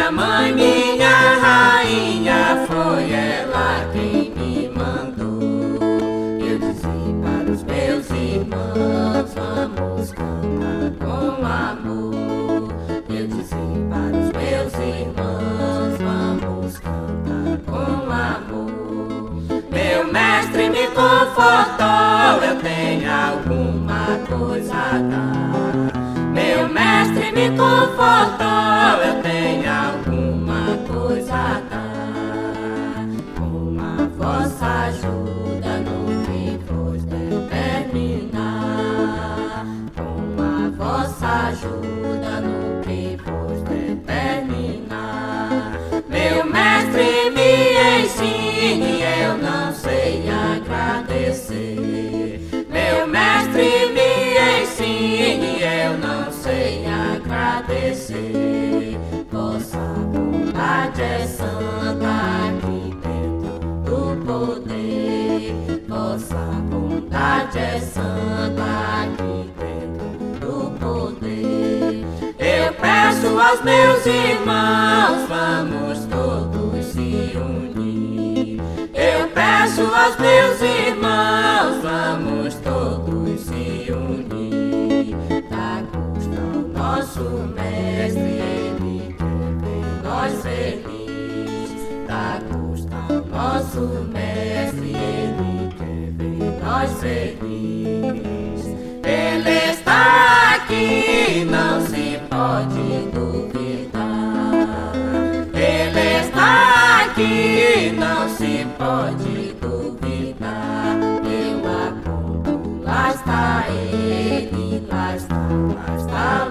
Minha mãe, minha rainha, foi ela quem me mandou. Eu disse para os meus irmãos, vamos cantar com amor. Eu disse para os meus irmãos, vamos cantar com amor. Meu mestre me confortou, eu tenho alguma coisa a dar. Meu mestre me confortou, eu tenho alguma coisa a dar. Com a vossa ajuda no que vos determinar. Com a vossa ajuda no que vos determinar. Meu mestre me ensine, eu não sei agradecer. Meu mestre me ensine, eu não sei agradecer. Vossa bondade é santa aqui dentro do poder. Vossa bondade é santa aqui dentro do poder. Eu peço aos meus irmãos, vamos todos se unir. Eu peço aos meus irmãos, vamos todos se unir. Dá gosto ao nosso mestre, ele quer ver nós felizes. Dá gosto ao nosso mestre, ele quer ver nós felizes. Ele está aqui, não se pode duvidar. Ele está aqui, não se pode duvidar. Eu aponto, lá está ele, lá está, lá está.